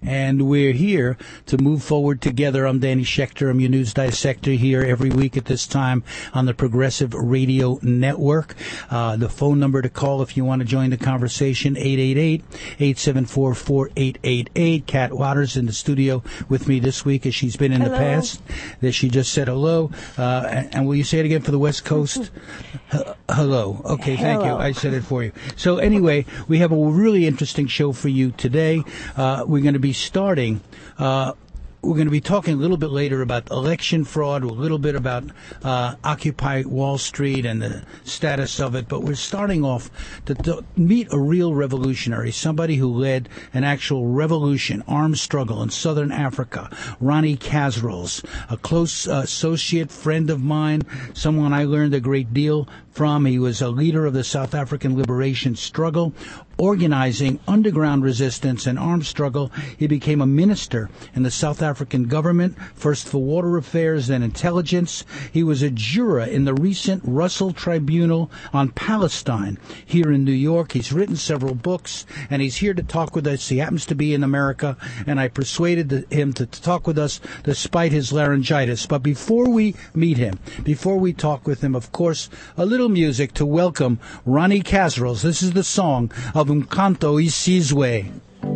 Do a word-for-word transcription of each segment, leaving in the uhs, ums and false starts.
and we're here to move forward together. I'm Danny Schechter. I'm your news dissector here every week at this time on the Progressive Radio Network. Uh, the phone number to call if you want to join the conversation, eight eight eight, eight seven four, four eight eight eight. Kat Waters in the studio with me this week as she's been in hello. the past. That she just said hello. Uh, and, and will you say it again for the West Coast? H- hello. Okay, thank hello. you. I said it for you. So anyway, we have a really interesting show for you today. Uh, we're going to be starting uh, We're going to be talking a little bit later about election fraud, a little bit about uh, Occupy Wall Street and the status of it. But we're starting off to, to meet a real revolutionary, somebody who led an actual revolution, armed struggle in southern Africa. Ronnie Kasrils, a close uh, associate, friend of mine, someone I learned a great deal from. He was a leader of the South African liberation struggle, organizing underground resistance and armed struggle. He became a minister in the South African government, first for water affairs, then intelligence. He was a juror in the recent Russell Tribunal on Palestine here in New York. He's written several books, and he's here to talk with us. He happens to be in America, and I persuaded him to talk with us despite his laryngitis. But before we meet him, before we talk with him, of course, a little music to welcome Ronnie Kasrils. This is the song of Umkhonto weSizwe.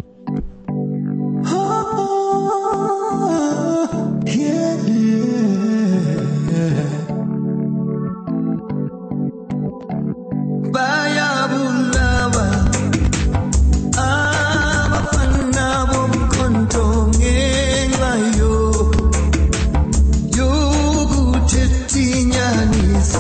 Oh, yeah, yeah. Bayabulawa, abafana bomkhonto ngengayo, yokuthethinyanisa.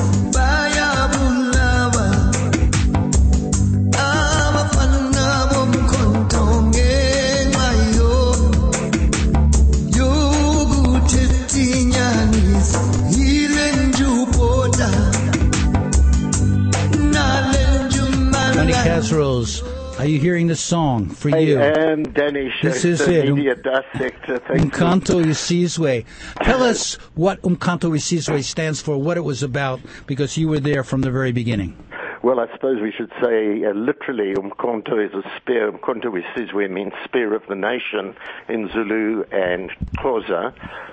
Kasrils, are you hearing this song for you? I am Danny Schechter, this is it. media dissector. Thank Umkhonto weSizwe. Tell us what Umkhonto weSizwe stands for, what it was about, because you were there from the very beginning. Well, I suppose we should say uh, literally Umkhonto is a spear. Umkhonto weSizwe means spear of the nation in Zulu and Xhosa.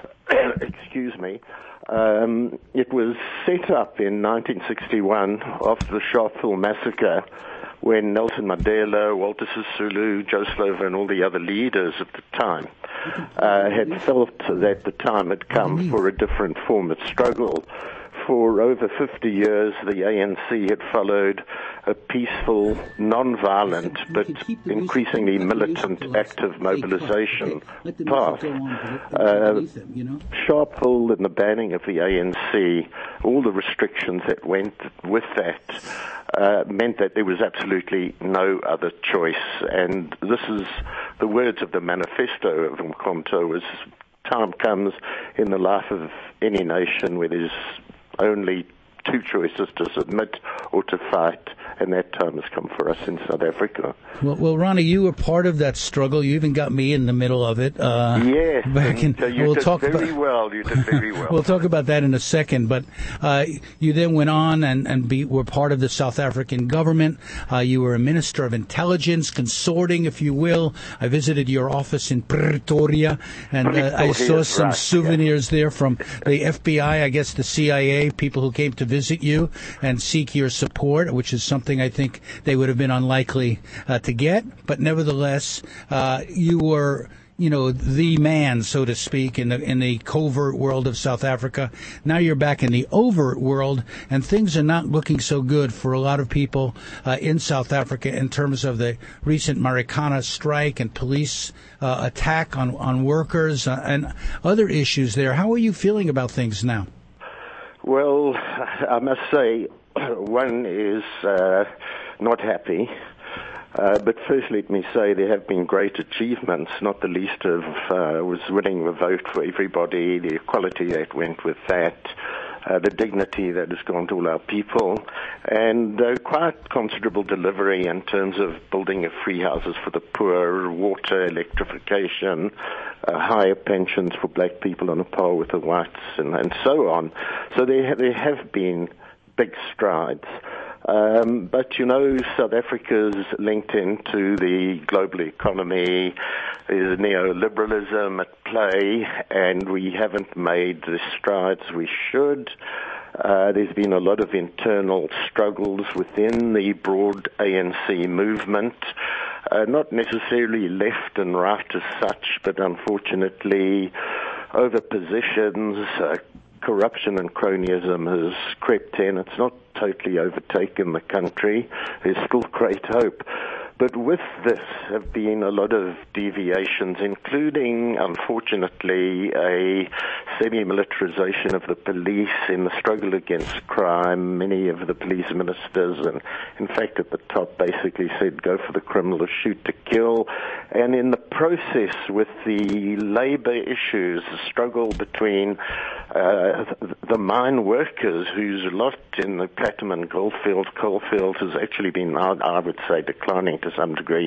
Excuse me. Um, it was set up in nineteen sixty-one after the Sharpeville massacre, when Nelson Mandela, Walter Sisulu, Joe Slovo, and all the other leaders at the time uh, had felt that the time had come for a different form of struggle. For over fifty years, the A N C had followed a peaceful, non-violent, but increasingly militant, active mobilization path. Uh, Sharpeville and the banning of the A N C, all the restrictions that went with that, uh, meant that there was absolutely no other choice. And this is the words of the manifesto of Umkhonto: as time comes in the life of any nation where there's only two choices, to submit or to fight, and that time has come for us in South Africa. Well, well, Ronnie, you were part of that struggle. You even got me in the middle of it. Uh, yes, back in, so you we'll did talk very about, well. You did very well. We'll talk about that in a second. But uh, you then went on and, and be, were part of the South African government. Uh, you were a minister of intelligence, consorting, if you will. I visited your office in Pretoria, and uh, I saw some right, souvenirs yeah. there from the F B I, I guess the C I A, people who came to visit you and seek your support, which is something I think they would have been unlikely uh, to get. But nevertheless, uh, you were, you know, the man, so to speak, in the in the covert world of South Africa. Now you're back in the overt world, and things are not looking so good for a lot of people uh, in South Africa in terms of the recent Marikana strike and police uh, attack on, on workers uh, and other issues there. How are you feeling about things now? Well, I must say, one is uh, not happy. Uh, but first let me say there have been great achievements, not the least of uh, was winning the vote for everybody, the equality that went with that, uh, the dignity that has gone to all our people, and uh, quite considerable delivery in terms of building of free houses for the poor, water, electrification, uh, higher pensions for black people on a par with the whites, and, and so on. So there, there have been big strides. Um, but, you know, South Africa's linked into the global economy. There's neoliberalism at play, and we haven't made the strides we should. Uh, there's been a lot of internal struggles within the broad A N C movement, uh, not necessarily left and right as such, but unfortunately over positions, uh, corruption and cronyism has crept in. It's not totally overtaken the country. There's still great hope. But with this have been a lot of deviations, including, unfortunately, a semi-militarization of the police in the struggle against crime. Many of the police ministers, and in fact at the top, basically said go for the criminal or shoot to kill. And in the process, with the labor issues, the struggle between uh, the mine workers, whose lot in the platinum and goldfield coalfields has actually been, I, I would say, declining to some degree.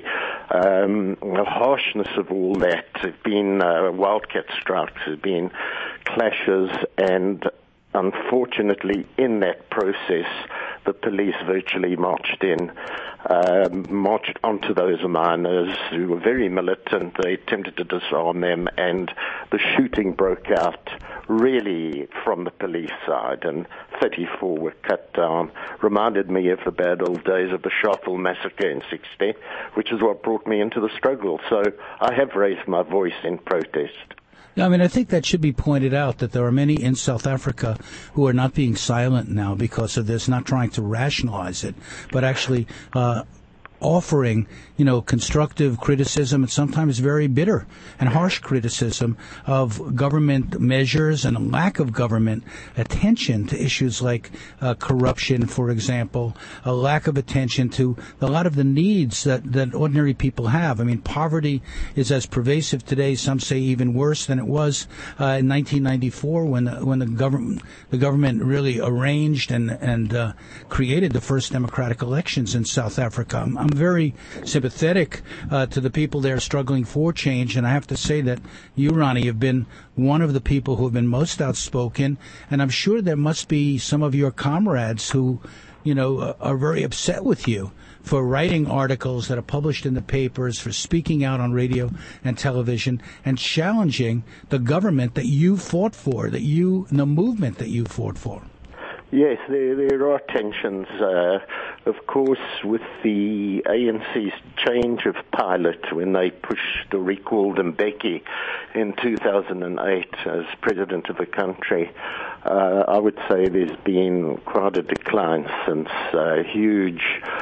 Um, the harshness of all that, there have been uh, wildcat strikes, there have been clashes, and unfortunately in that process the police virtually marched in, uh, marched onto those miners who were very militant. They attempted to disarm them, and the shooting broke out really from the police side, and thirty-four were cut down. Reminded me of the bad old days of the Sharpeville massacre in sixty, which is what brought me into the struggle. So I have raised my voice in protest. I mean, I think that should be pointed out that there are many in South Africa who are not being silent now because of this, not trying to rationalize it, but actually uh, offering, you know, constructive criticism and sometimes very bitter and harsh criticism of government measures and a lack of government attention to issues like uh, corruption, for example, a lack of attention to a lot of the needs that, that ordinary people have. I mean, poverty is as pervasive today, some say even worse than it was uh, in nineteen ninety-four when the, when the government the government really arranged and and uh, created the first democratic elections in South Africa. I'm, I'm very sympathetic uh, to the people there struggling for change, and I have to say that you, Ronnie, have been one of the people who have been most outspoken, and I'm sure there must be some of your comrades who, you know, are very upset with you for writing articles that are published in the papers, for speaking out on radio and television, and challenging the government that you fought for, that you, the movement that you fought for. Yes, there, there are tensions. Uh, of course, with the A N C's change of pilot when they pushed or recalled Mbeki in two thousand eight as president of the country, uh, I would say there's been quite a decline since. Uh, huge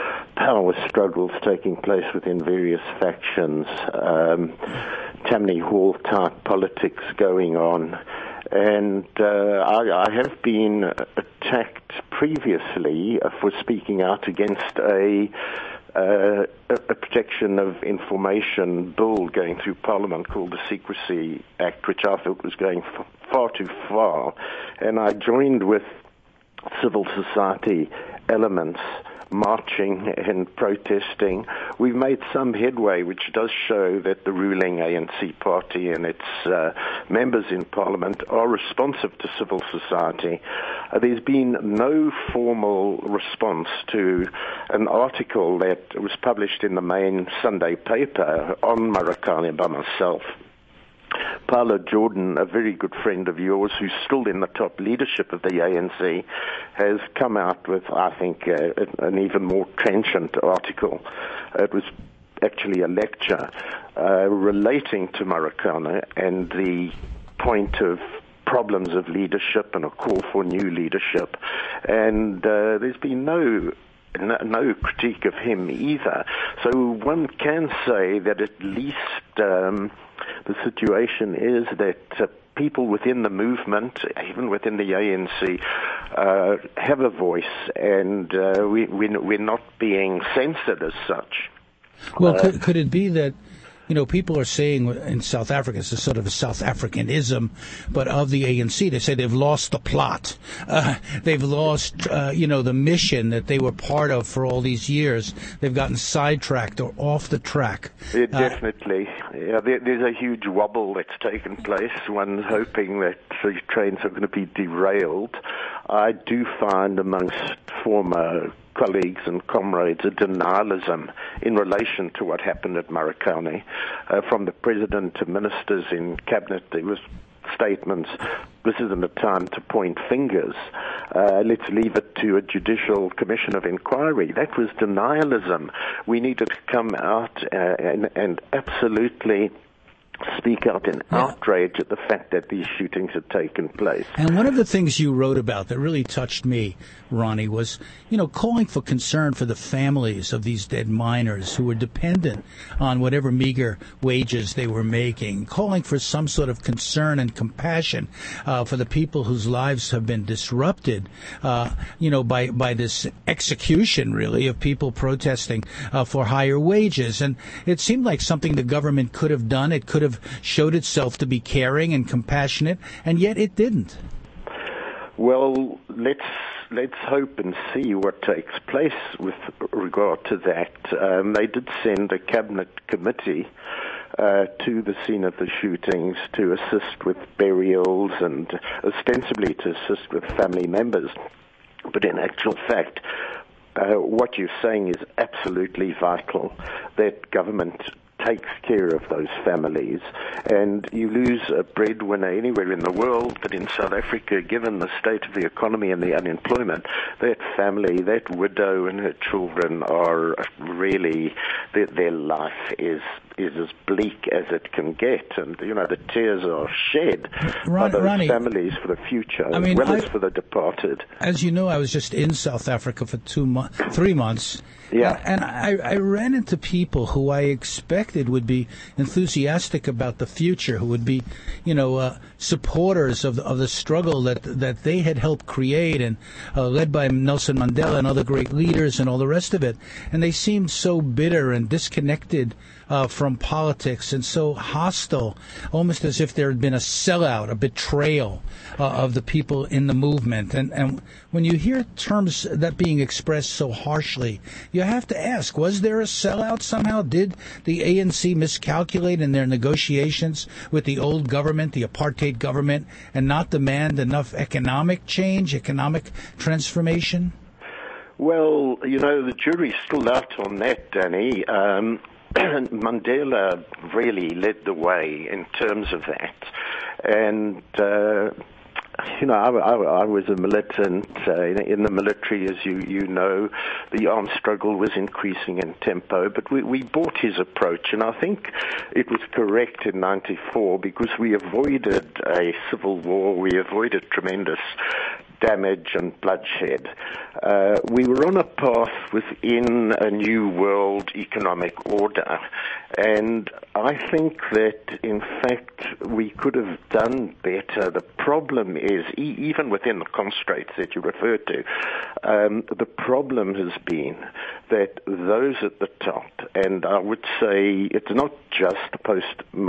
power struggles taking place within various factions, um, Tammany Hall type politics going on. And uh, I, I have been attacked previously for speaking out against a, uh, a protection of information bill going through Parliament called the Secrecy Act, which I thought was going f- far too far. And I joined with civil society elements marching and protesting. We've made some headway, which does show that the ruling A N C party and its uh, members in Parliament are responsive to civil society. Uh, there's been no formal response to an article that was published in the main Sunday paper on Marikana by myself. Paula Jordan, a very good friend of yours who's still in the top leadership of the A N C, has come out with, I think, uh, an even more trenchant article. It was actually a lecture uh, relating to Marikana and the point of problems of leadership and a call for new leadership. And uh, there's been no No, no critique of him either. So one can say that at least um, the situation is that uh, people within the movement, even within the A N C, uh, have a voice, and uh, we, we, we're not being censored as such. Well, uh, could, could it be that, you know, people are saying in South Africa, it's a sort of a South Africanism, but of the A N C, they say they've lost the plot. Uh, they've lost, uh, you know, the mission that they were part of for all these years. They've gotten sidetracked or off the track. Yeah, definitely. Uh, yeah, there, there's a huge wobble that's taken place. One's hoping that the trains are going to be derailed. I do find amongst former colleagues and comrades a denialism in relation to what happened at Marikana. Uh, from the president to ministers in cabinet, there was statements, this isn't a time to point fingers. Uh, let's leave it to a judicial commission of inquiry. That was denialism. We needed to come out uh, and, and absolutely speak out in yeah. outrage at the fact that these shootings had taken place. And one of the things you wrote about that really touched me, Ronnie, was, you know, calling for concern for the families of these dead miners who were dependent on whatever meager wages they were making, calling for some sort of concern and compassion uh, for the people whose lives have been disrupted, uh, you know, by, by this execution, really, of people protesting uh, for higher wages. And it seemed like something the government could have done. It could have showed itself to be caring and compassionate, and yet it didn't. Well, let's let's hope and see what takes place with regard to that. Um, they did send a cabinet committee uh, to the scene of the shootings to assist with burials and ostensibly to assist with family members. But in actual fact, uh, what you're saying is absolutely vital, that government takes care of those families, and you lose a breadwinner anywhere in the world, but in South Africa, given the state of the economy and the unemployment, that family, that widow and her children are really, their, their life is is as bleak as it can get, and you know the tears are shed Ron, by those Ronnie, families for the future, I mean, as well I, as for the departed. As you know, I was just in South Africa for two mo- three months. Yeah. And, and I, I ran into people who I expected would be enthusiastic about the future, who would be, you know, uh, supporters of the, of the struggle that that they had helped create, and uh, led by Nelson Mandela and other great leaders and all the rest of it. And they seemed so bitter and disconnected uh, from politics and so hostile, almost as if there had been a sellout, a betrayal uh, of the people in the movement. And, and when you hear terms that being expressed so harshly, you have to ask, was there a sellout somehow? Did the A N C miscalculate in their negotiations with the old government, the apartheid government, and not demand enough economic change, economic transformation? Well, you know, the jury's still out on that, Danny. Um, Mandela really led the way in terms of that. And, uh, you know, I, I, I was a militant uh, in, in the military, as you, you know. The armed struggle was increasing in tempo, but we, we bought his approach, and I think it was correct in ninety-four because we avoided a civil war, we avoided tremendous damage and bloodshed. Uh, we were on a path within a new world economic order, and I think that, in fact, we could have done better. The problem is, e- even within the constraints that you referred to, um, the problem has been that those at the top, and I would say it's not just post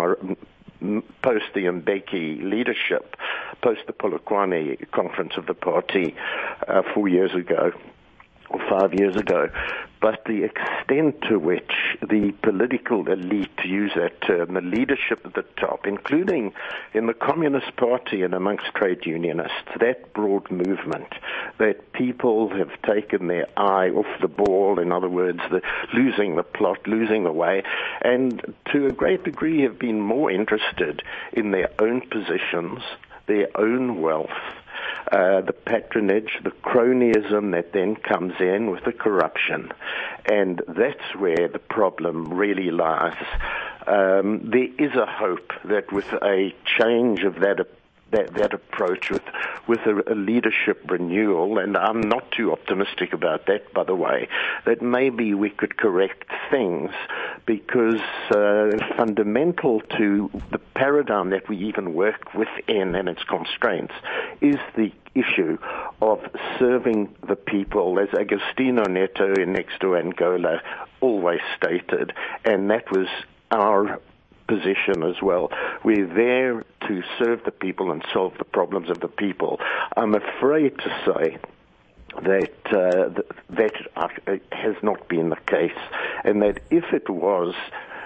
post the Mbeki leadership, post the Polokwane conference of the party uh, four years ago, or five years ago, but the extent to which the political elite, to use that term, the leadership at the top, including in the Communist Party and amongst trade unionists, that broad movement, that people have taken their eye off the ball, in other words, the, losing the plot, losing the way, and to a great degree have been more interested in their own positions, their own wealth, Uh, the patronage, the cronyism that then comes in with the corruption. And that's where the problem really lies. Um, there is a hope that with a change of that that, that approach, with, with a, a leadership renewal, and I'm not too optimistic about that, by the way, that maybe we could correct things, because uh, fundamental to the paradigm that we even work within and its constraints is the issue of serving the people, as Agostinho Neto in Next to Angola always stated, and that was our position as well. We're there to serve the people and solve the problems of the people. I'm afraid to say that uh, that uh, has not been the case, and that if it was,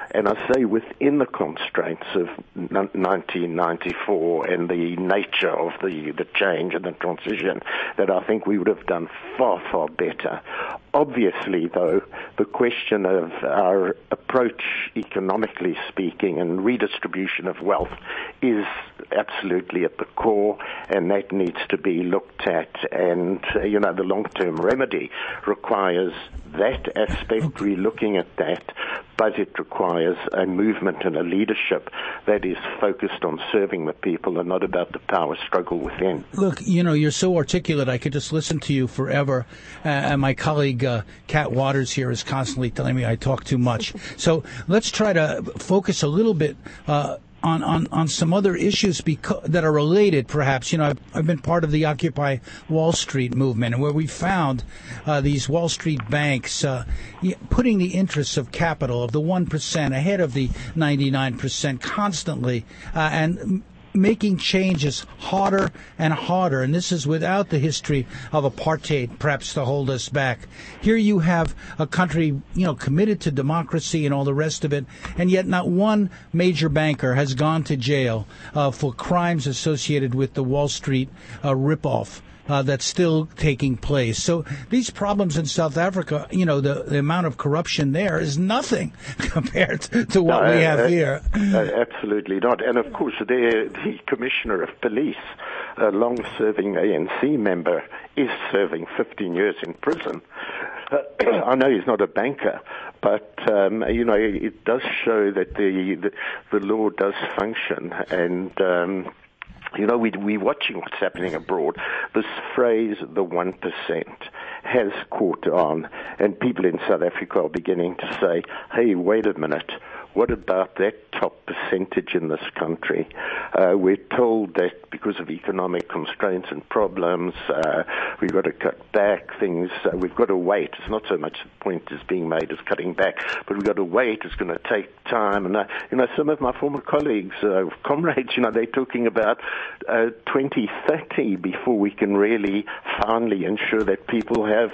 And I say within the constraints of nineteen ninety-four and the nature of the, the change and the transition, that I think we would have done far, far better. Obviously, though, the question of our approach, economically speaking, and redistribution of wealth is absolutely at the core, and that needs to be looked at. And, uh, you know, the long-term remedy requires that aspect, re-looking at that, but it requires a movement and a leadership that is focused on serving the people and not about the power struggle within. Look, you know, you're so articulate, I could just listen to you forever. Uh, and my colleague, uh, Kat Waters here, is constantly telling me I talk too much. So let's try to focus a little bit uh, on, on, on some other issues beca- that are related, perhaps. You know, I've, I've been part of the Occupy Wall Street movement, and where we found uh, these Wall Street banks uh, putting the interests of capital, of the one percent, ahead of the ninety-nine percent constantly, uh, and making changes harder and harder, and this is without the history of apartheid perhaps to hold us back. Here you have a country, you know, committed to democracy and all the rest of it, and yet not one major banker has gone to jail uh, for crimes associated with the Wall Street uh, ripoff. Uh, that's still taking place. So these problems in South Africa, you know, the, the amount of corruption there is nothing compared to what no, we have uh, here. Uh, absolutely not. And of course, the, the Commissioner of Police, a long-serving A N C member, is serving fifteen years in prison. Uh, I know he's not a banker, but, um, you know, it does show that the, the, the law does function. And, um, You know, we, we're watching what's happening abroad. This phrase, the one percent, has caught on, and people in South Africa are beginning to say, hey, wait a minute, what about that top percentage in this country? Uh, we're told that because of economic constraints and problems, uh, we've got to cut back things. Uh, we've got to wait. It's not so much the point is being made as cutting back, but we've got to wait. It's going to take time. And, uh, you know, some of my former colleagues, uh, comrades, you know, they're talking about uh, twenty thirty before we can really finally ensure that people have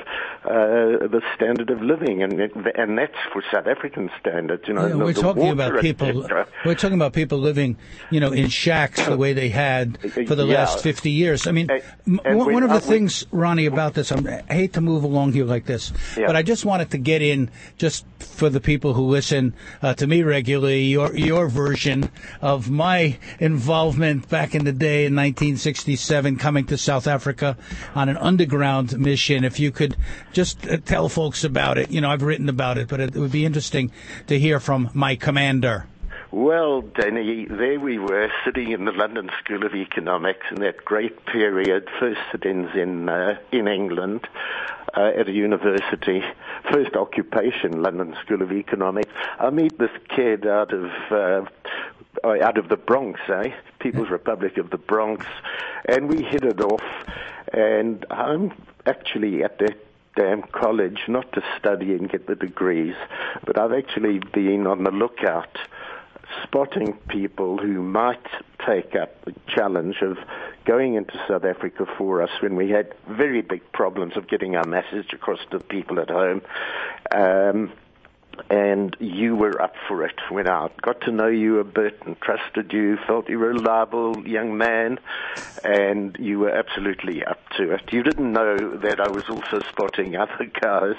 uh, the standard of living. And, and that's for South African standards, you know. Yeah, we're talking about people. We're talking about people living, you know, in shacks the way they had for the yeah. last fifty years. I mean, and, m- and one we, of the uh, things, Ronnie, about this, I'm, I hate to move along here like this, yeah. but I just wanted to get in, just for the people who listen uh, to me regularly, your your version of my involvement back in the day in nineteen sixty-seven, coming to South Africa on an underground mission. If you could just uh, tell folks about it. You know, I've written about it, but it, it would be interesting to hear from my commander. Well, Danny, there we were sitting in the London School of Economics in that great period, first sit-ins in uh, in England uh, at a university, first occupation, London School of Economics. I meet this kid out of uh, out of the Bronx, eh? People's Republic of the Bronx, and we hit it off. And I'm actually at that damn college, not to study and get the degrees, but I've actually been on the lookout, spotting people who might take up the challenge of going into South Africa for us when we had very big problems of getting our message across to people at home. Um, and you were up for it when I got to know you a bit and trusted you, felt you were a reliable young man, and you were absolutely up to it. You didn't know that I was also spotting other guys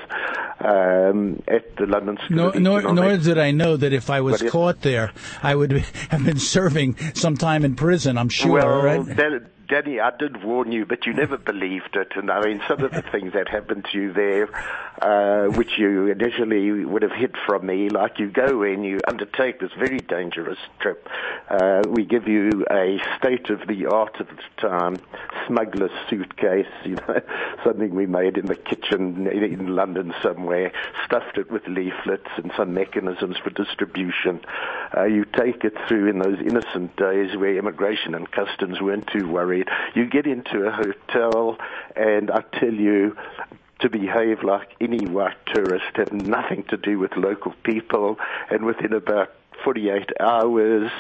um, at the London School no, of nor, Economics. nor did I know that if I was But caught there, I would have been serving some time in prison, I'm sure, well, right? That, Danny, I did warn you, but you never believed it. And I mean, some of the things that happened to you there, uh, which you initially would have hid from me, like you go in, you undertake this very dangerous trip. Uh, we give you a state-of-the-art at the time smuggler's suitcase, you know, something we made in the kitchen in London somewhere, stuffed it with leaflets and some mechanisms for distribution. Uh, you take it through in those innocent days where immigration and customs weren't too worried. You get into a hotel, and I tell you, to behave like any white tourist, have nothing to do with local people, and within about forty-eight hours,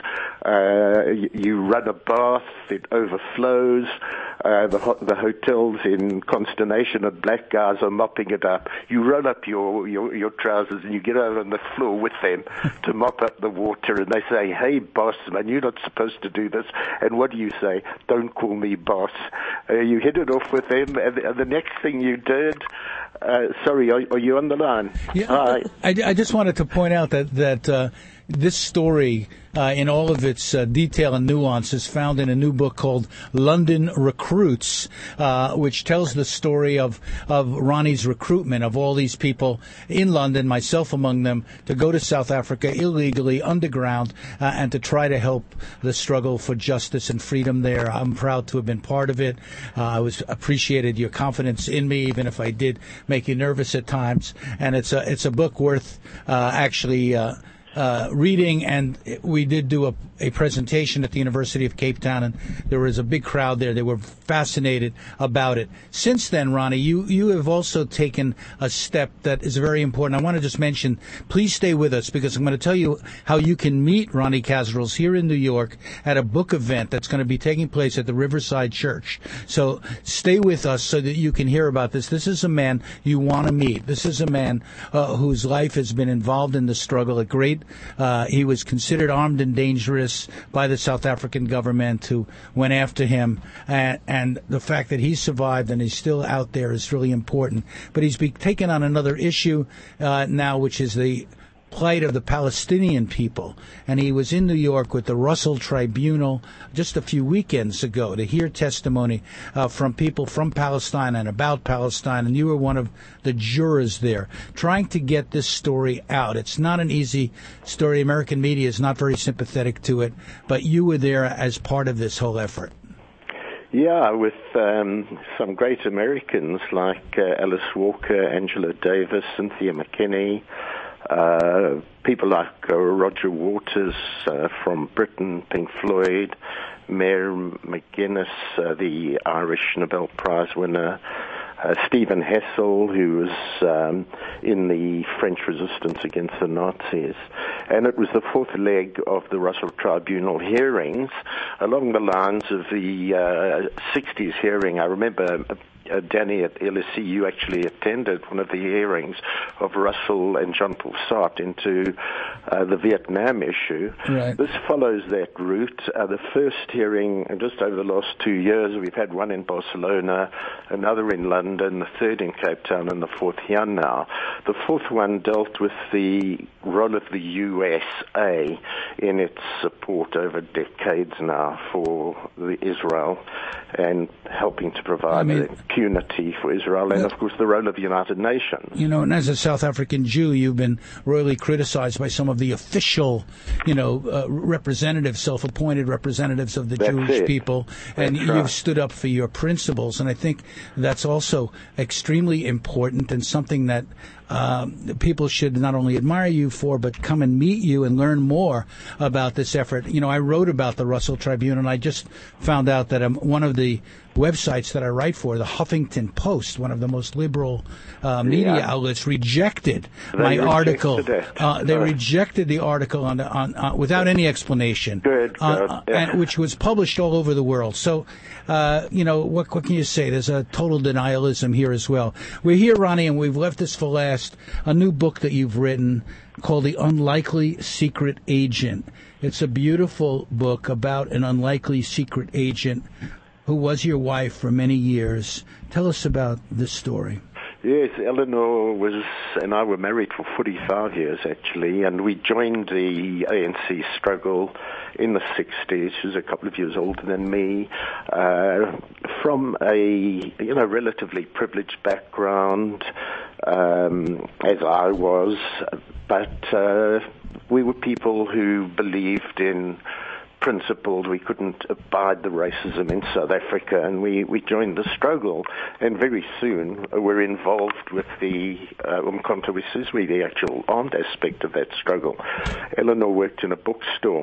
Uh, you, you run a bath, it overflows. Uh, the, ho- the hotels in consternation and black guys are mopping it up. You roll up your, your, your trousers and you get over on the floor with them to mop up the water, and they say, hey, boss, man, you're not supposed to do this. And what do you say? Don't call me boss. Uh, you hit it off with them, and the, and the next thing you did, uh, sorry, are, are you on the line? Yeah, Hi. I, I just wanted to point out that, that uh, this story, uh, in all of its uh, detail and nuance, is found in a new book called London Recruits, uh, which tells the story of, of Ronnie's recruitment of all these people in London, myself among them, to go to South Africa illegally, underground, uh, and to try to help the struggle for justice and freedom there. I'm proud to have been part of it. Uh, I was appreciated your confidence in me, even if I did make you nervous at times. And it's a, it's a book worth uh, actually uh, Uh, reading, and we did do a, a presentation at the University of Cape Town, and there was a big crowd there. They were fascinated about it. Since then, Ronnie, you, you have also taken a step that is very important. I want to just mention, please stay with us, because I'm going to tell you how you can meet Ronnie Kasrils here in New York at a book event that's going to be taking place at the Riverside Church. So stay with us so that you can hear about this. This is a man you want to meet. This is a man uh, whose life has been involved in the struggle, a great Uh, he was considered armed and dangerous by the South African government, who went after him. And, and the fact that he survived and he's still out there is really important. But he's be, taken on another issue uh, now, which is the plight of the Palestinian people. And he was in New York with the Russell Tribunal just a few weekends ago to hear testimony uh, from people from Palestine and about Palestine. And you were one of the jurors there, trying to get this story out. It's not an easy story. American media is not very sympathetic to it, but you were there as part of this whole effort. Yeah, with um, some great Americans like uh, Alice Walker, Angela Davis, Cynthia McKinney, Uh, people like uh, Roger Waters uh, from Britain, Pink Floyd, Mayor McGuinness, uh, the Irish Nobel Prize winner, uh, Stephen Hessel, who was um, in the French resistance against the Nazis. And it was the fourth leg of the Russell Tribunal hearings along the lines of the uh, sixties hearing. I remember Uh, Danny at L S E, you actually attended one of the hearings of Russell and John Paul Sartre into uh, the Vietnam issue. Right. This follows that route. Uh, the first hearing, just over the last two years, we've had one in Barcelona, another in London, the third in Cape Town, and the fourth here now. The fourth one dealt with the role of the U S A in its support over decades now for the Israel and helping to provide I mean, the unity for Israel, and of course the role of the United Nations. You know, and as a South African Jew, you've been royally criticized by some of the official, you know, uh, representatives, self-appointed representatives of the that's Jewish it. people, and that's you've right. stood up for your principles, and I think that's also extremely important and something that Um, people should not only admire you for, but come and meet you and learn more about this effort. You know, I wrote about the Russell Tribune, and I just found out that um, one of the websites that I write for, the Huffington Post, one of the most liberal uh, media yeah. outlets, rejected they my rejected article. Uh, they uh, rejected the article on, on uh, without any explanation, good, uh, good. Yeah. and, which was published all over the world. So, uh, you know, what, what can you say? There's a total denialism here as well. We're here, Ronnie, and we've left this for last. A new book that you've written called The Unlikely Secret Agent. It's a beautiful book about an unlikely secret agent who was your wife for many years. Tell us about this story. Yes, Eleanor was, and I were married for forty-five years, actually, and we joined the A N C struggle in the sixties. She was a couple of years older than me, uh, from a, you know, relatively privileged background, um, as I was, but uh, we were people who believed in principled. We couldn't abide the racism in South Africa, and we, we joined the struggle. And very soon we're involved with the uh, Umkhonto we Sizwe, the actual armed aspect of that struggle. Eleanor worked in a bookstore,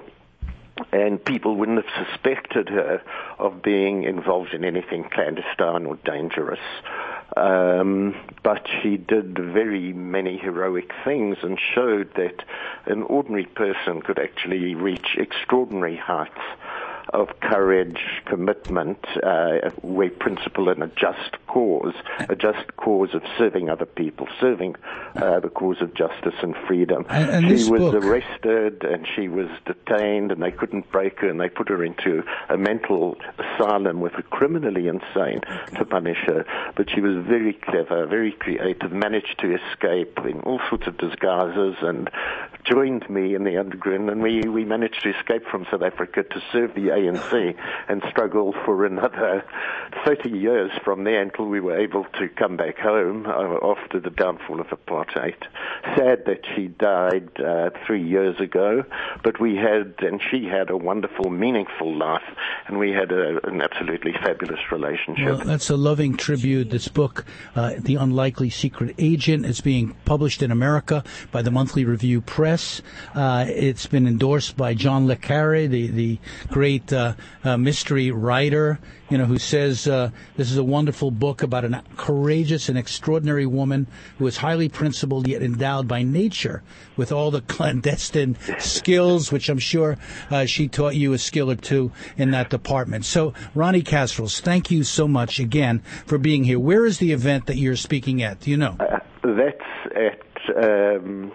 and people wouldn't have suspected her of being involved in anything clandestine or dangerous. Um, but she did very many heroic things and showed that an ordinary person could actually reach extraordinary heights of courage, commitment, uh, where principle and a just cause, a just cause of serving other people, serving uh, the cause of justice and freedom. And, and she this was book... arrested and she was detained and they couldn't break her and they put her into a mental asylum with a criminally insane to punish her. But she was very clever, very creative, managed to escape in all sorts of disguises and joined me in the underground, and we, we managed to escape from South Africa to serve the A N C and struggle for another thirty years from there until we were able to come back home uh, after the downfall of apartheid. Sad that she died uh, three years ago, but we had, and she had a wonderful, meaningful life, and we had a, an absolutely fabulous relationship. Well, that's a loving tribute. This book, uh, The Unlikely Secret Agent, is being published in America by the Monthly Review Press. Uh, it's been endorsed by John le Carre, the, the great uh, uh, mystery writer, you know, who says uh, this is a wonderful book about a courageous and extraordinary woman who is highly principled yet endowed by nature with all the clandestine skills, which I'm sure uh, she taught you a skill or two in that department. So, Ronnie Kasrils, thank you so much again for being here. Where is the event that you're speaking at? Do you know? Uh, that's at... Um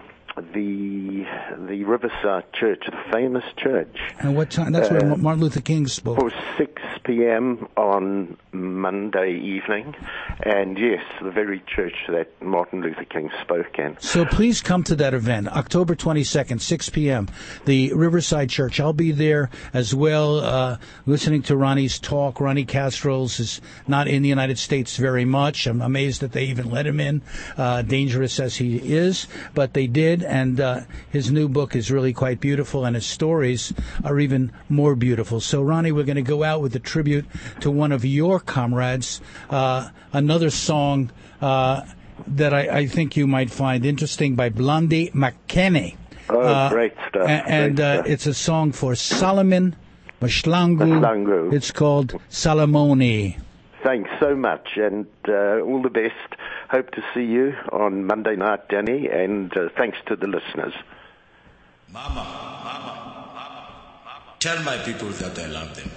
the the Riverside Church, the famous church. And what time? That's uh, where Martin Luther King spoke. For six p.m. on Monday evening. And yes, the very church that Martin Luther King spoke in. So please come to that event, October twenty-second, six p.m., the Riverside Church. I'll be there as well, uh, listening to Ronnie's talk. Ronnie Kasrils is not in the United States very much. I'm amazed that they even let him in, uh, dangerous as he is, but they did. And uh, his new book is really quite beautiful, and his stories are even more beautiful. So, Ronnie, we're going to go out with a tribute to one of your comrades, uh, another song uh, that I, I think you might find interesting by Blondie McKenney. Oh, uh, great stuff. And great uh, stuff. it's a song for Solomon Mahlangu. Mahlangu. It's called Salamoni. Thanks so much, and uh, all the best. Hope to see you on Monday night, Danny, and uh, thanks to the listeners. Mama, Mama, Mama, tell my people that I love them.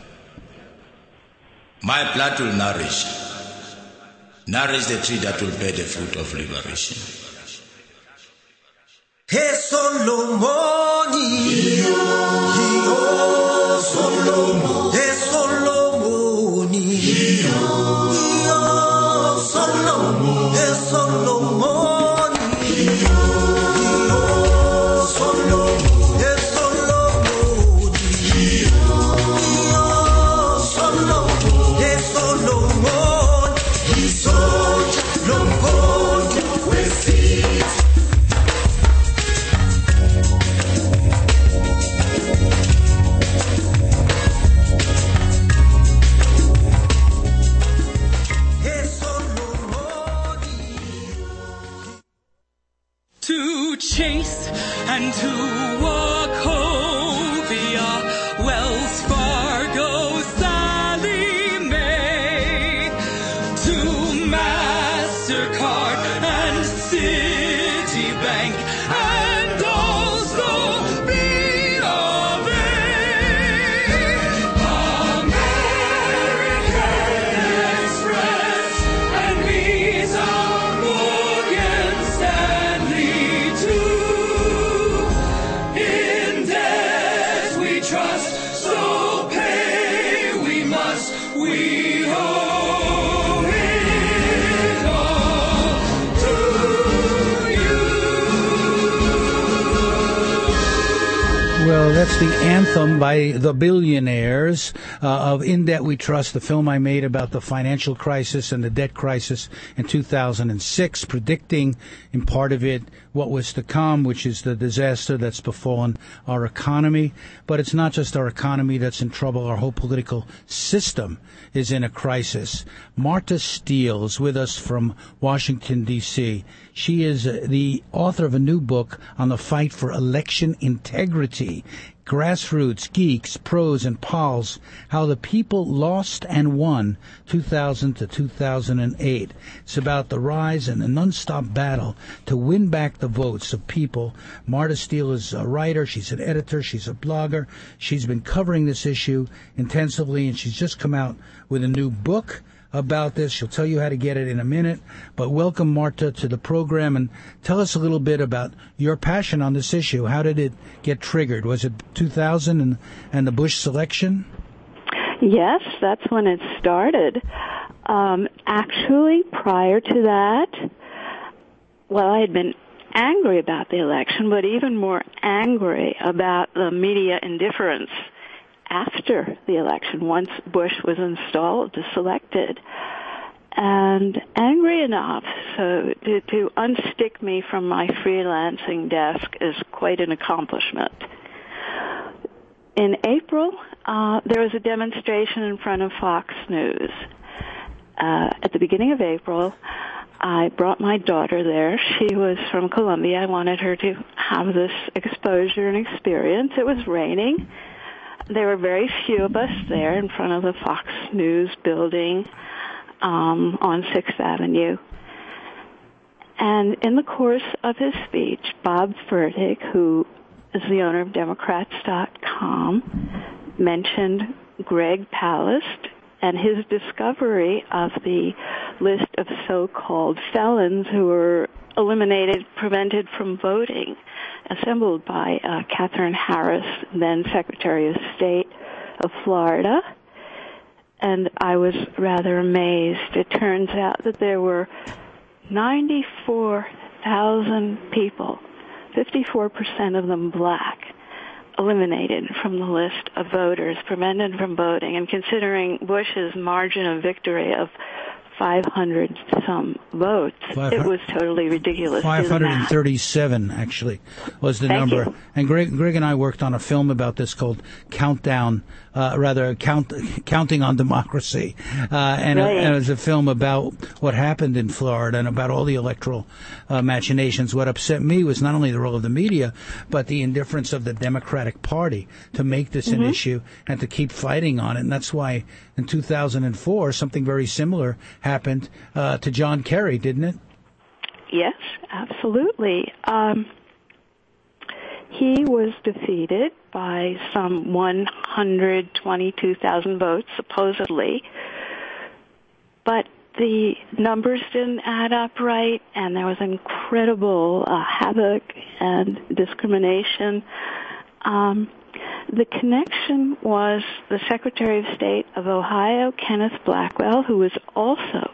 My blood will nourish, nourish the tree that will bear the fruit of liberation. Hey Solomoni, Io Solomoni, Hey Solomoni, Io Solomoni, Hey Solomoni, Io Solomoni, Hey Solomoni, Io Solomoni, Hey Solomoni, Isoja lomkhonto wesizwe. To chase and to Wachovia, Wells Fargo, Sally Mae, to MasterCard and Citibank, and also B of A. American Express and Visa, Morgan Stanley too. In debt we trust, so pay we must. We owe it all to you. Well, that's the anthem by the Billionaires uh, of In Debt We Trust, the film I made about the financial crisis and the debt crisis in two thousand six, predicting in part of it what was to come, which is the disaster that's befallen our economy. But it's not just our economy that's in trouble. Our whole political system is in a crisis. Marta Steele is with us from Washington, D C She is uh, the author of a new book on the fight for election integrity. Grassroots, Geeks, Pros, and Pals, How the People Lost and Won two thousand to two thousand eight. It's about the rise and the nonstop battle to win back the votes of people. Marta Steele is a writer, she's an editor, she's a blogger. She's been covering this issue intensively, and she's just come out with a new book about this. She'll tell you how to get it in a minute. But welcome, Marta, to the program, and tell us a little bit about your passion on this issue. How did it get triggered? Was it two thousand and, and the Bush selection? Yes, that's when it started. Um, actually, prior to that, well, I had been angry about the election, but even more angry about the media indifference after the election, once Bush was installed, selected, and angry enough so to, to unstick me from my freelancing desk is quite an accomplishment. In April, uh, there was a demonstration in front of Fox News. Uh, at the beginning of April, I brought my daughter there. She was from Columbia. I wanted her to have this exposure and experience. It was raining. There were very few of us there in front of the Fox News building um, on sixth Avenue. And in the course of his speech, Bob Fertig, who is the owner of Democrats dot com, mentioned Greg Palast and his discovery of the list of so-called felons who were eliminated, prevented from voting, assembled by uh, Katherine Harris, then Secretary of State of Florida. And I was rather amazed. It turns out that there were ninety-four thousand people, fifty-four percent of them black, eliminated from the list of voters, prevented from voting. And considering Bush's margin of victory of five hundred some votes, it was totally ridiculous. five hundred thirty-seven, actually, was the Thank number. You. And Greg, Greg and I worked on a film about this called Countdown, uh, rather, count, Counting on Democracy. Uh, and, right. it, and it was a film about what happened in Florida and about all the electoral uh, machinations. What upset me was not only the role of the media, but the indifference of the Democratic Party to make this mm-hmm. an issue and to keep fighting on it. And that's why in two thousand four, something very similar happened uh, to John Kerry, didn't it? Yes, absolutely. Um, he was defeated by some one hundred twenty-two thousand votes, supposedly, but the numbers didn't add up right, and there was incredible uh, havoc and discrimination. Um, the connection was the Secretary of State of Ohio, Kenneth Blackwell, who was also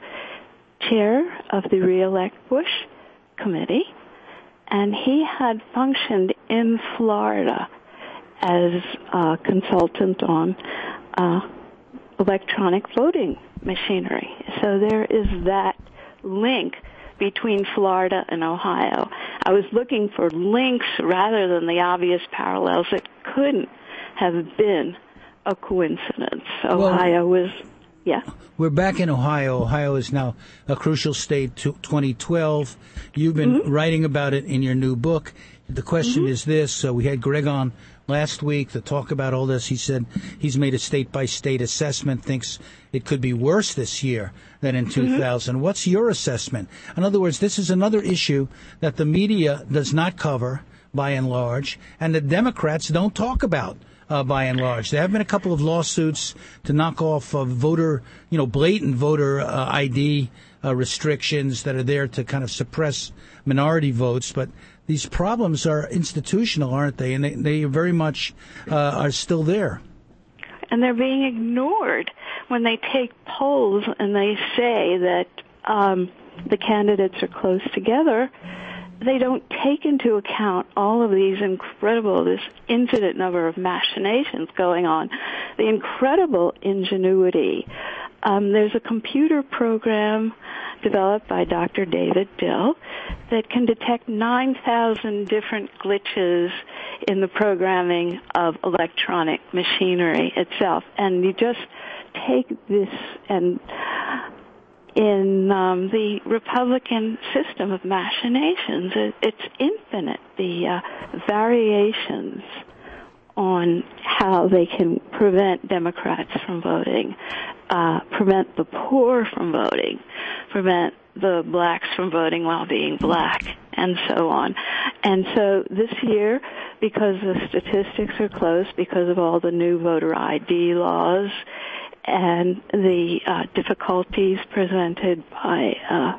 chair of the Re-elect Bush Committee, and he had functioned in Florida as a consultant on uh, electronic voting machinery. So there is that link between Florida and Ohio. I was looking for links rather than the obvious parallels. It couldn't have been a coincidence. Ohio well, was, yeah. We're back in Ohio. Ohio is now a crucial state to twenty twelve. You've been mm-hmm. writing about it in your new book. The question mm-hmm. is this. Uh, we had Greg on last week to talk about all this. He said he's made a state-by-state assessment, thinks it could be worse this year than in two thousand. Mm-hmm. What's your assessment? In other words, this is another issue that the media does not cover, by and large, and the Democrats don't talk about. Uh, by and large, there have been a couple of lawsuits to knock off uh, voter, you know, blatant voter uh, I D uh, restrictions that are there to kind of suppress minority votes. But these problems are institutional, aren't they? And they, they very much uh, are still there. And they're being ignored when they take polls and they say that um, the candidates are close together. They don't take into account all of these incredible, this infinite number of machinations going on, the incredible ingenuity. Um, there's a computer program developed by Doctor David Dill that can detect nine thousand different glitches in the programming of electronic machinery itself. And you just take this and in um, the Republican system of machinations, it, it's infinite. The uh, variations on how they can prevent Democrats from voting, uh, prevent the poor from voting, prevent the blacks from voting while being black, and so on. And so this year, because the statistics are close, because of all the new voter I D laws and the uh, difficulties presented by uh,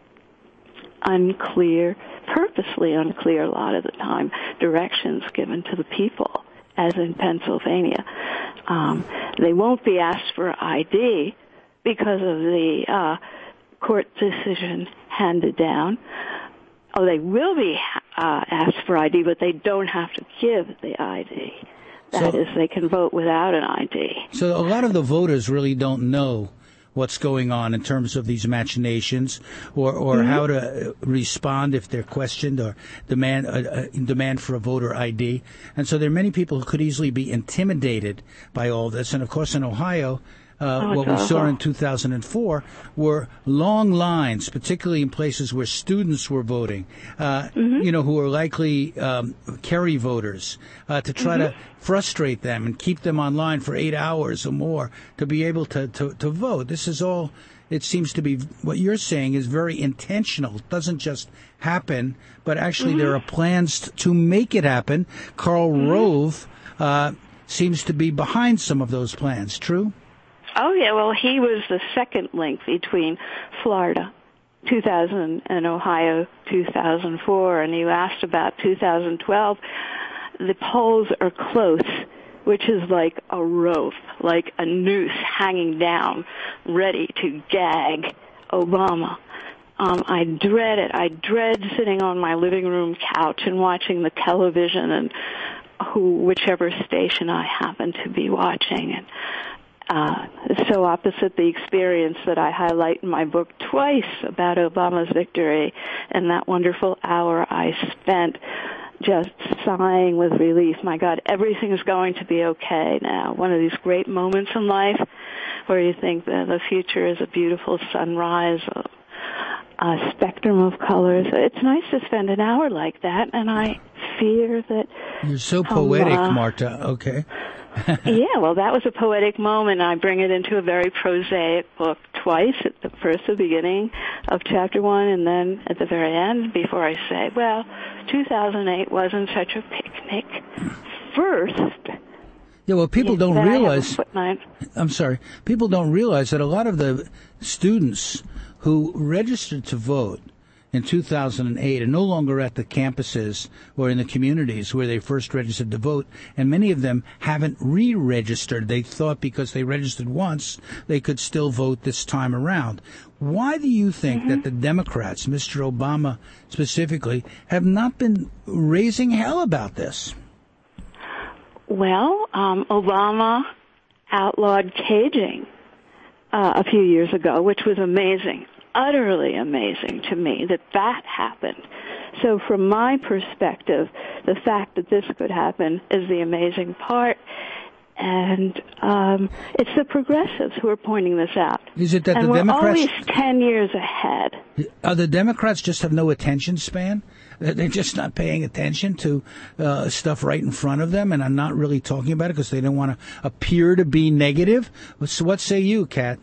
unclear, purposely unclear a lot of the time, directions given to the people, as in Pennsylvania, um, they won't be asked for I D because of the uh, court decision handed down. Oh, they will be uh, asked for I D, but they don't have to give the I D. That so, is, they can vote without an I D. So a lot of the voters really don't know what's going on in terms of these machinations, or, or mm-hmm. how to respond if they're questioned, or demand uh, uh, demand for a voter I D. And so there are many people who could easily be intimidated by all this. And of course, in Ohio, Uh, oh, what we awful. saw in two thousand four were long lines, particularly in places where students were voting, uh, mm-hmm. you know, who are likely um, Kerry voters, uh, to try mm-hmm. to frustrate them and keep them online for eight hours or more to be able to, to, to vote. This is all, it seems to be, what you're saying is very intentional. It doesn't just happen, but actually mm-hmm. there are plans t- to make it happen. Karl mm-hmm. Rove uh, seems to be behind some of those plans, true? Oh, yeah, well, he was the second link between Florida, two thousand, and Ohio, two thousand four. And you asked about two thousand twelve. The polls are close, which is like a rope, like a noose hanging down, ready to gag Obama. Um, I dread it. I dread sitting on my living room couch and watching the television and who, whichever station I happen to be watching. And Uh, so opposite the experience that I highlight in my book twice about Obama's victory, and that wonderful hour I spent just sighing with relief. My God, everything's going to be okay now. One of these great moments in life where you think that the future is a beautiful sunrise, a, a spectrum of colors. It's nice to spend an hour like that, and I fear that... You're so poetic, uh, Marta. Okay. Yeah, well, that was a poetic moment. I bring it into a very prosaic book twice, at the first, the beginning of chapter one, and then at the very end, before I say, well, two thousand eight wasn't such a picnic. First... Yeah, well, people yeah, don't realize... Footnote. I'm sorry. People don't realize that a lot of the students who registered to vote in two thousand eight are no longer at the campuses or in the communities where they first registered to vote, and many of them haven't re-registered. They thought because they registered once, they could still vote this time around. Why do you think mm-hmm. that the Democrats, Mister Obama specifically, have not been raising hell about this? Well, um, Obama outlawed caging uh, a few years ago, which was amazing. Utterly amazing to me that that happened. So from my perspective, the fact that this could happen is the amazing part. And um, it's the progressives who are pointing this out. Is it that and the we're Democrats... always ten years ahead. Are the Democrats just have no attention span? They're just not paying attention to uh, stuff right in front of them and are not really talking about it because they don't want to appear to be negative? So what say you, Kat?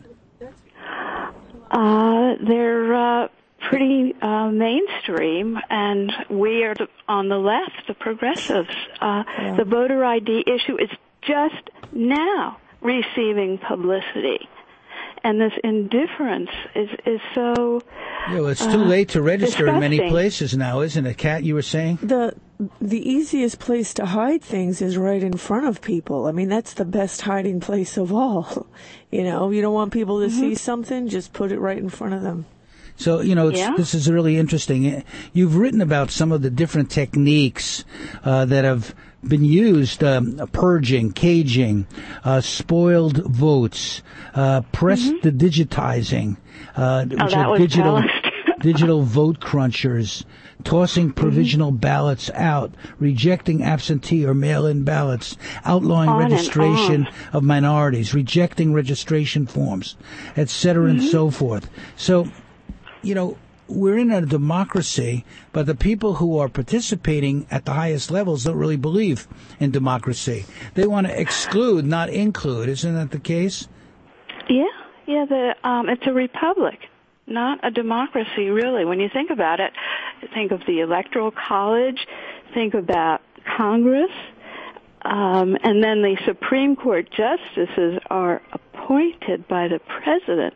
Uh, they're uh, pretty uh, mainstream, and we are the, on the left, the progressives. Uh, yeah. The voter I D issue is just now receiving publicity, and this indifference is, is so... Yeah, well, it's too uh, late to register disgusting. in many places now, isn't it, Kat, you were saying? The the easiest place to hide things is right in front of people. I mean, that's the best hiding place of all. You know, you don't want people to mm-hmm. see something, just put it right in front of them. So, you know, it's, yeah. this is really interesting. You've written about some of the different techniques uh, that have been used, um, purging, caging, uh, spoiled votes, uh, press mm-hmm. digitizing, uh, oh, which that are was digital, balanced. digital vote crunchers, tossing provisional mm-hmm. ballots out, rejecting absentee or mail-in ballots, outlawing on registration of minorities, rejecting registration forms, et cetera, mm-hmm. and so forth. So, you know, we're in a democracy, but the people who are participating at the highest levels don't really believe in democracy. They want to exclude, not include. Isn't that the case? Yeah, yeah. The um, it's a republic, not a democracy, really. When you think about it, think of the Electoral College, think about Congress, um, and then the Supreme Court justices are appointed by the president.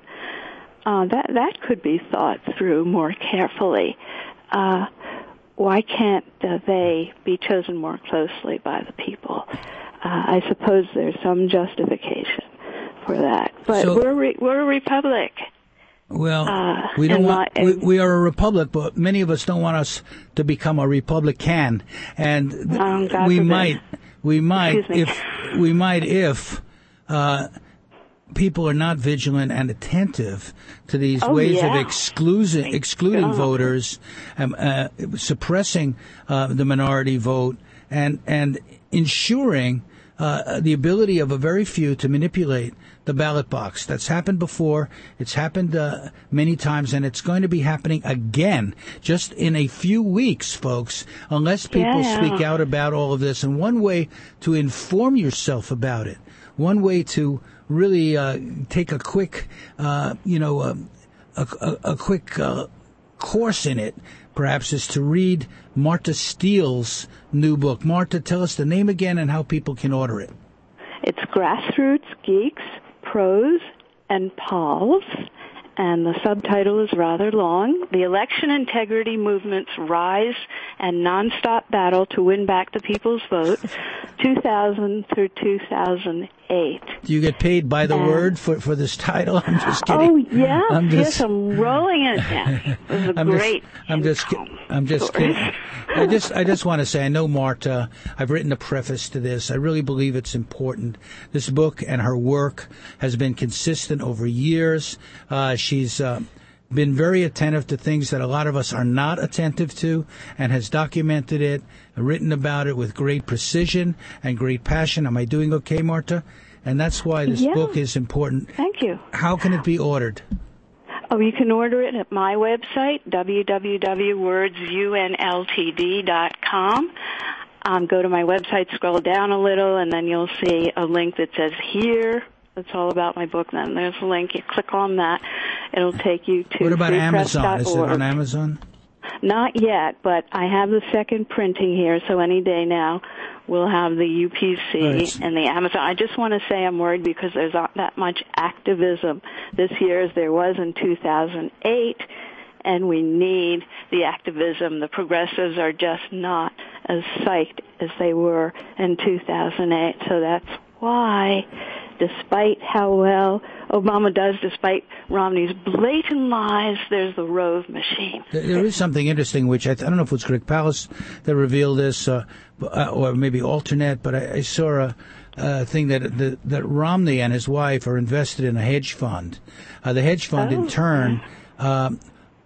Uh, that that could be thought through more carefully. Uh, why can't uh, they be chosen more closely by the people? Uh, I suppose there's some justification for that, but So- we're re- we're a republic. Well, Uh, we don't and want. my- We, we are a republic, but many of us don't want us to become a republican, and th- Um, God we forbid. might. We might Excuse me. if we might if. Uh, People are not vigilant and attentive to these Oh, ways yeah. of excluding excluding God. voters, um, uh, suppressing uh, the minority vote, and and ensuring uh, the ability of a very few to manipulate the ballot box. That's happened before. It's happened uh, many times, and it's going to be happening again just in a few weeks, folks, unless people Yeah. speak out about all of this. And one way to inform yourself about it, one way to really uh, take a quick, uh, you know, uh, a, a, a quick uh, course in it, perhaps, is to read Marta Steele's new book. Marta, tell us the name again and how people can order it. It's Grassroots Geeks, Pros, and Pals, and the subtitle is rather long. The Election Integrity Movement's Rise and Nonstop Battle to Win Back the People's Vote, two thousand through two thousand eight. Do you get paid by the Um, word for, for this title? I'm just kidding. Oh, yeah. I'm just, yes, I'm rolling it down. It was a I'm great just, I'm just, ki- income I'm just source. kidding. I just, I just want to say, I know Marta. I've written a preface to this. I really believe it's important. This book and her work has been consistent over years. Uh, she's uh, been very attentive to things that a lot of us are not attentive to, and has documented it, written about it with great precision and great passion. Am I doing okay, Marta? And that's why this Yeah. book is important. Thank you. How can it be ordered? Oh, you can order it at my website, w w w dot words u n l t d dot com. Um, go to my website, scroll down a little, and then you'll see a link that says here. It's all about my book. Then there's a link. You click on that. It'll take you to What about free press Amazon? dot Is it org. on Amazon? Not yet, but I have the second printing here, so any day now we'll have the U P C Right. and the Amazon. I just want to say I'm worried because there's not that much activism this year as there was in two thousand eight, and we need the activism. The progressives are just not as psyched as they were in two thousand eight, so that's why, despite how well Obama does, despite Romney's blatant lies, there's the Rove machine. There there is something interesting, which I, I don't know if it was Greg Palast that revealed this, uh, uh, or maybe Alternet, but I, I saw a, uh thing that, that that Romney and his wife are invested in a hedge fund. Uh, the hedge fund, in Oh. turn, um,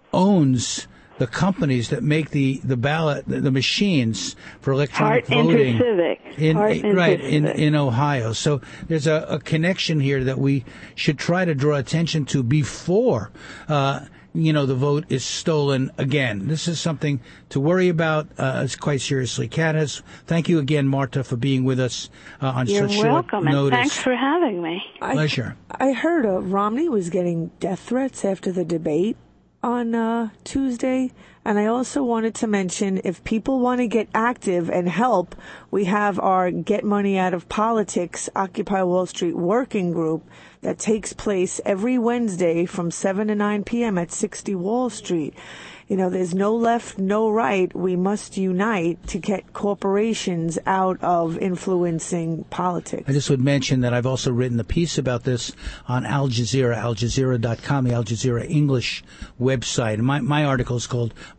owns the companies that make the, the ballot, the, the machines for electronic Hart voting. Intercivic. In, Hart right, in, Intercivic. in Ohio. So there's a, a connection here that we should try to draw attention to before, uh, you know, the vote is stolen again. This is something to worry about uh, quite seriously. Candace, thank you again, Marta, for being with us uh, on You're such short welcome, and notice. thanks for having me. Pleasure. I heard uh, Romney was getting death threats after the debate on uh, Tuesday. And I also wanted to mention, if people want to get active and help, we have our Get Money Out of Politics Occupy Wall Street working group that takes place every Wednesday from seven to nine p.m. at sixty Wall Street. You know, there's no left, no right. We must unite to get corporations out of influencing politics. I just would mention that I've also written a piece about this on Al Jazeera, al jazeera dot com, the Al Jazeera English website. And my, my article is called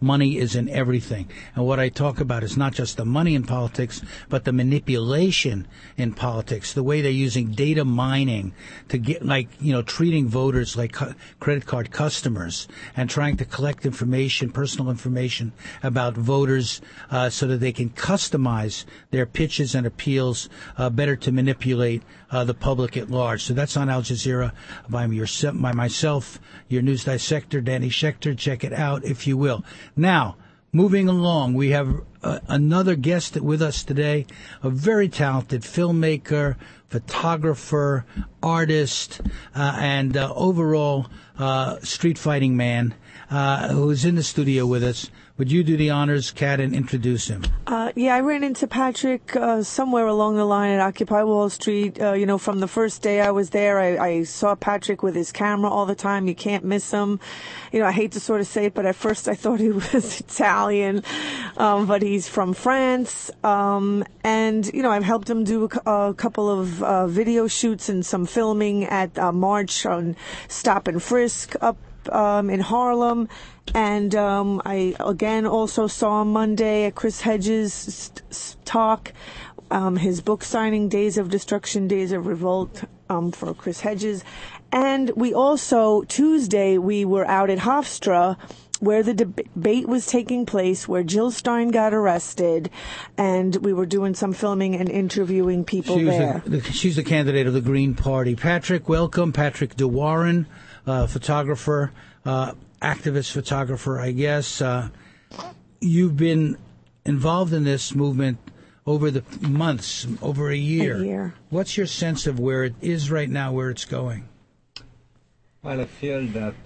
money is in everything. And what I talk about is not just the money in politics, but the manipulation in politics, the way they're using data mining to get, like, you know, treating voters like cu- credit card customers and trying to collect information, personal information about voters uh, so that they can customize their pitches and appeals uh, better to manipulate uh, the public at large. So that's on Al Jazeera by, yourself, by myself, your news dissector, Danny Schechter. Check it out, if you will. Now, moving along, we have uh, another guest with us today, a very talented filmmaker, photographer, artist, uh, and uh, overall uh, street fighting man uh, who's in the studio with us. Would you do the honors, Kat, and introduce him? Uh, yeah, I ran into Patrick uh, somewhere along the line at Occupy Wall Street. Uh, you know, from the first day I was there, I, I saw Patrick with his camera all the time. You can't miss him. You know, I hate to sort of say it, but at first I thought he was Italian, um, but he's from France. Um, and, you know, I've helped him do a, a couple of uh, video shoots and some filming at uh, March on Stop and Frisk up Um, in Harlem, and um, I again also saw him Monday at Chris Hedges' st- st- talk, um, his book signing, Days of Destruction, Days of Revolt, um, for Chris Hedges, and we also Tuesday we were out at Hofstra, where the debate was taking place, where Jill Stein got arrested, and we were doing some filming and interviewing people she was there. The, the, she's the candidate of the Green Party. Patrick, welcome. Patrick DeWarren, uh, photographer, uh, activist photographer, I guess. Uh, you've been involved in this movement over the months, over a year. A year. What's your sense of where it is right now, where it's going? Well, I feel that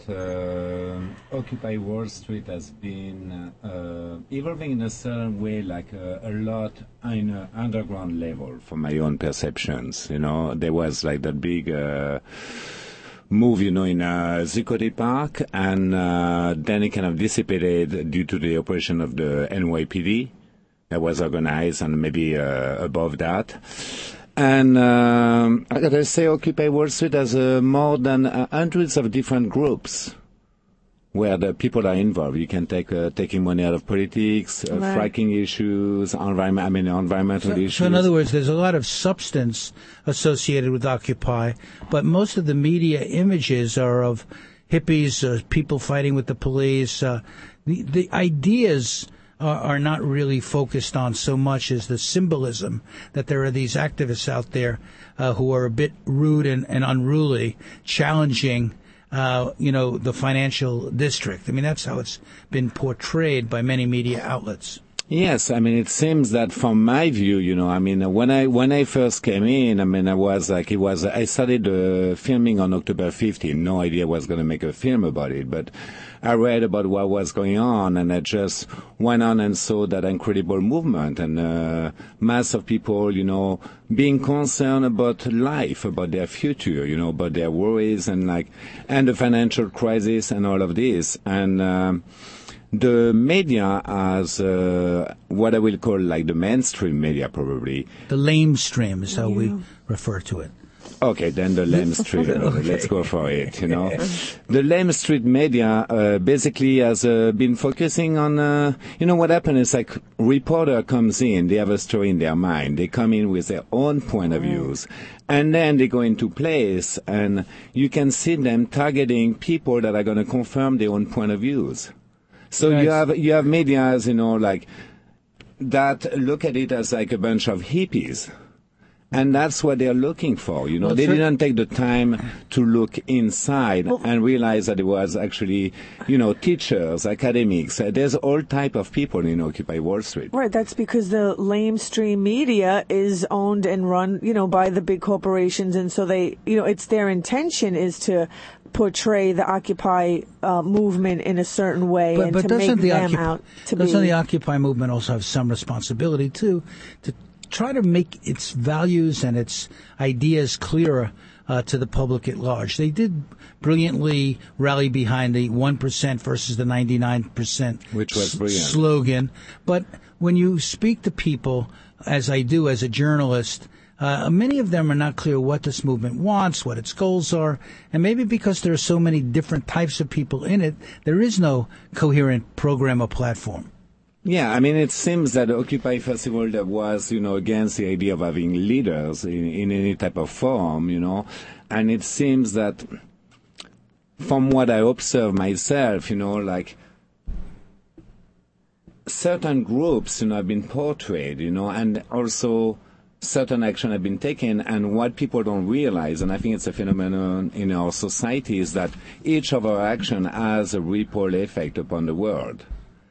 uh, Occupy Wall Street has been uh, evolving in a certain way, like uh, a lot in an underground level, from my own perceptions. You know, there was like that big uh, move, you know, in uh, Zuccotti Park, and uh, then it kind of dissipated due to the operation of the N Y P D that was organized, and maybe uh, above that. And um, I gotta say, Occupy Wall Street has uh, more than uh, hundreds of different groups where the people are involved. You can take uh, taking money out of politics, uh, right. fracking issues, environment. I mean, environmental So, issues. so in other words, there's a lot of substance associated with Occupy, but most of the media images are of hippies, uh, people fighting with the police. Uh, the, the ideas are, are not really focused on so much as the symbolism that there are these activists out there uh, who are a bit rude and, and unruly, challenging Uh, you know, the financial district. I mean, that's how it's been portrayed by many media outlets. Yes, I mean, it seems that from my view, you know, I mean, when I when I first came in, I mean, I was like, it was, I started uh, filming on October fifteenth. No idea I was going to make a film about it, but I read about what was going on, and I just went on and saw that incredible movement and uh, mass of people, you know, being concerned about life, about their future, you know, about their worries and like, and the financial crisis and all of this. And, um, the media as uh, what I will call like the mainstream media, probably. The lamestream is how Yeah. we refer to it. Okay, then the lame street. Okay. Let's go for it, you know. The lame street media uh, basically has uh, been focusing on, uh, you know, what happened is like reporter comes in, they have a story in their mind, they come in with their own point of views, and then they go into place, and you can see them targeting people that are going to confirm their own point of views. So Nice. you have you have medias, you know, like that look at it as like a bunch of hippies. And that's what they're looking for, you know. Well, they sure. didn't take the time to look inside Well, and realize that it was actually, you know, teachers, academics. Uh, there's all type of people in Occupy Wall Street. Right, that's because the lamestream media is owned and run, you know, by the big corporations, and so they, you know, it's their intention is to portray the Occupy uh, movement in a certain way But, and but to doesn't make the them Occupy, out to doesn't be. the Occupy movement also have some responsibility too, to try to make its values and its ideas clearer uh, to the public at large? They did brilliantly rally behind the one percent versus the ninety-nine percent Which was s- brilliant. slogan. But when you speak to people, as I do as a journalist, Uh, many of them are not clear what this movement wants, what its goals are, and maybe because there are so many different types of people in it, there is no coherent program or platform. Yeah, I mean, it seems that the Occupy Festival that was, you know, against the idea of having leaders in, in any type of form, you know, and it seems that from what I observe myself, you know, like certain groups, you know, have been portrayed, you know, and also certain action have been taken, and what people don't realize, and I think it's a phenomenon in our society, is that each of our action has a ripple effect upon the world.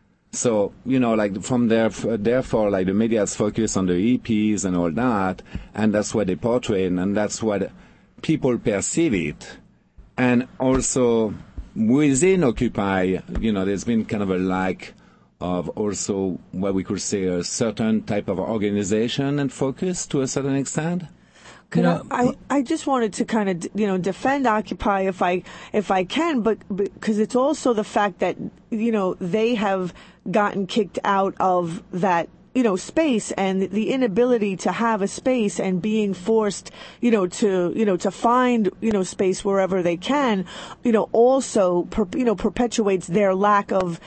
So, you know, like from there, therefore, like the media's focus on the hippies and all that, and that's what they portray, and that's what people perceive it. And also within Occupy, you know, there's been kind of a lack of also what we could say a certain type of organization and focus to a certain extent. Could You know, I, I, I just wanted to kind of, you know, defend Occupy if I, if I can, but because it's also the fact that, you know, they have gotten kicked out of that, you know, space, and the inability to have a space and being forced, you know, to, you know, to find, you know, space wherever they can, you know, also, per, you know, perpetuates their lack of,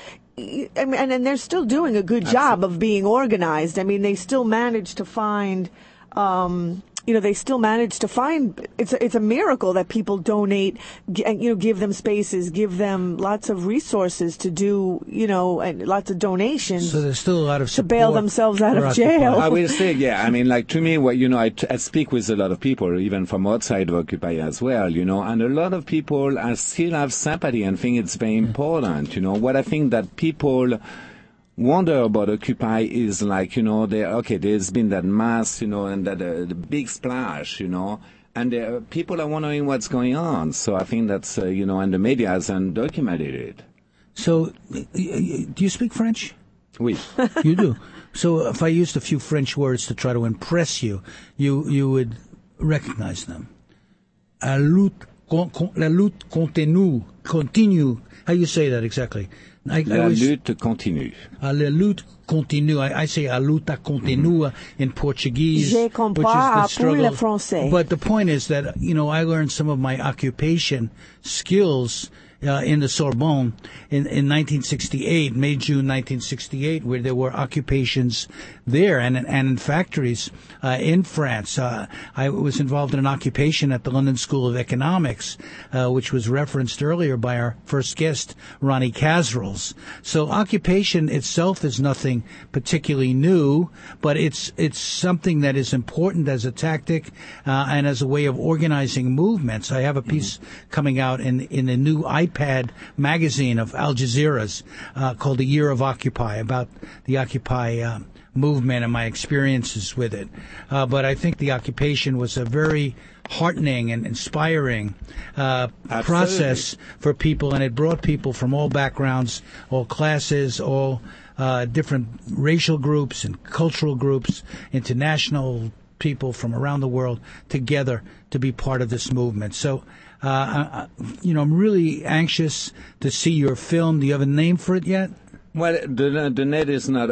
I mean, and, and they're still doing a good job of being organized. I mean, they still manage to find, um, you know, they still manage to find, it's a, it's a miracle that people donate, g- and, you know, give them spaces, give them lots of resources to do, you know, and lots of donations. So there's still a lot of to support bail themselves out for of Occupy. jail. I will say, yeah, I mean, like, to me, what, you know, I, t- I speak with a lot of people, even from outside of Occupy as well, you know, and a lot of people are, still have sympathy and think it's very important, you know. What I think that people wonder about Occupy is like, you know, they okay, there's been that mass, you know, and that uh, the big splash, you know, and uh, people are wondering what's going on. So I think that's, uh, you know, and the media hasn't documented it. So, y- y- do you speak French? Oui. You do. So if I used a few French words to try to impress you, you you would recognize them. La lutte, con, con, la lutte continue, continue. How do you say that exactly? I, I La always, lutte continue. uh, la lutte continue. I, I say a luta continua mm-hmm. in Portuguese, Je which is comprends the pour struggle. le français. But the point is that, you know, I learned some of my occupation skills Uh, in the Sorbonne in, in nineteen sixty-eight, May, June nineteen sixty-eight, where there were occupations there and, and in factories uh, in France. Uh, I was involved in an occupation at the London School of Economics, uh, which was referenced earlier by our first guest, Ronnie Casrels. So occupation itself is nothing particularly new, but it's it's something that is important as a tactic uh, and as a way of organizing movements. I have a piece mm-hmm. coming out in, in the new iPad magazine of Al Jazeera's uh, called The Year of Occupy, about the Occupy uh, movement and my experiences with it. Uh, but I think the occupation was a very heartening and inspiring uh, process for people, and it brought people from all backgrounds, all classes, all uh, different racial groups and cultural groups, international people from around the world together to be part of this movement. So, uh, you know, I'm really anxious to see your film. Do you have a name for it yet? Well, the the net is not.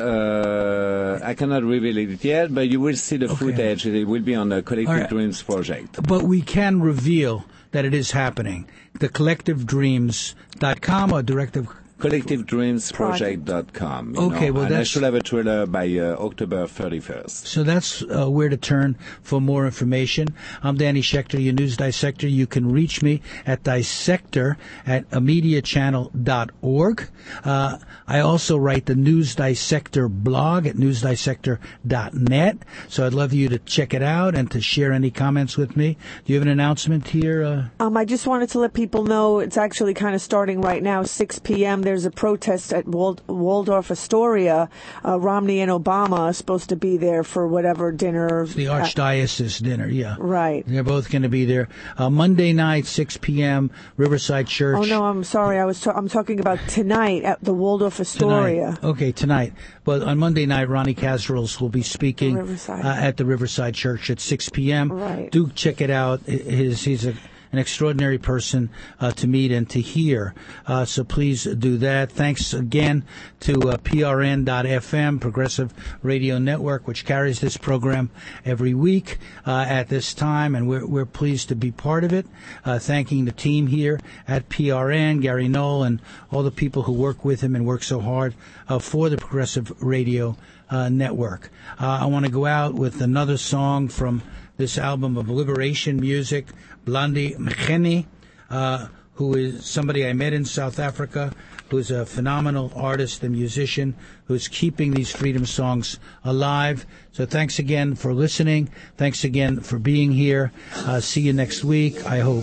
Uh, I cannot reveal it yet, but you will see the Okay. footage. It will be on the Collective All right. Dreams project. But we can reveal that it is happening. The collective dreams dot com or directive. collective dreams project dot com. Okay, know, well, and I that's- should have a trailer by uh, October thirty-first. So that's uh, where to turn for more information. I'm Danny Schechter, your news dissector. You can reach me at dissector at a media channel dot org. Uh, I also write the News Dissector blog at news dissector dot net. So I'd love you to check it out and to share any comments with me. Do you have an announcement here? Uh, Um, I just wanted to let people know it's actually kind of starting right now, six p.m. There's a protest at Wald- Waldorf Astoria. Uh, Romney and Obama are supposed to be there for whatever dinner. the Archdiocese dinner, yeah. Right. They're both going to be there. Uh, Monday night, six p.m., Riverside Church. Oh no, I'm sorry. I was ta- I'm talking about tonight at the Waldorf Astoria. Tonight. Okay, tonight. But on Monday night, Ronnie Casrels will be speaking Riverside. uh, at the Riverside Church at six p.m. Right. Do check it out. His, he's a an extraordinary person uh, to meet and to hear. Uh, so please do that. Thanks again to uh, P R N dot F M, Progressive Radio Network, which carries this program every week uh, at this time, and we're, we're pleased to be part of it. Uh, thanking the team here at P R N, Gary Knoll, and all the people who work with him and work so hard uh, for the Progressive Radio uh, Network. Uh, I want to go out with another song from this album of liberation music, Blondie Mkheni, uh, who is somebody I met in South Africa, who's a phenomenal artist and musician who's keeping these freedom songs alive. So thanks again for listening. Thanks again for being here. Uh, see you next week, I hope.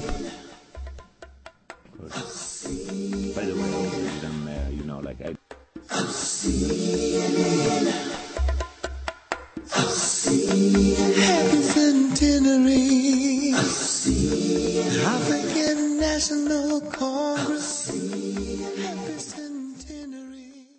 By the way, I'll give them, uh, you know, like I... Happy centenary, African National Congress.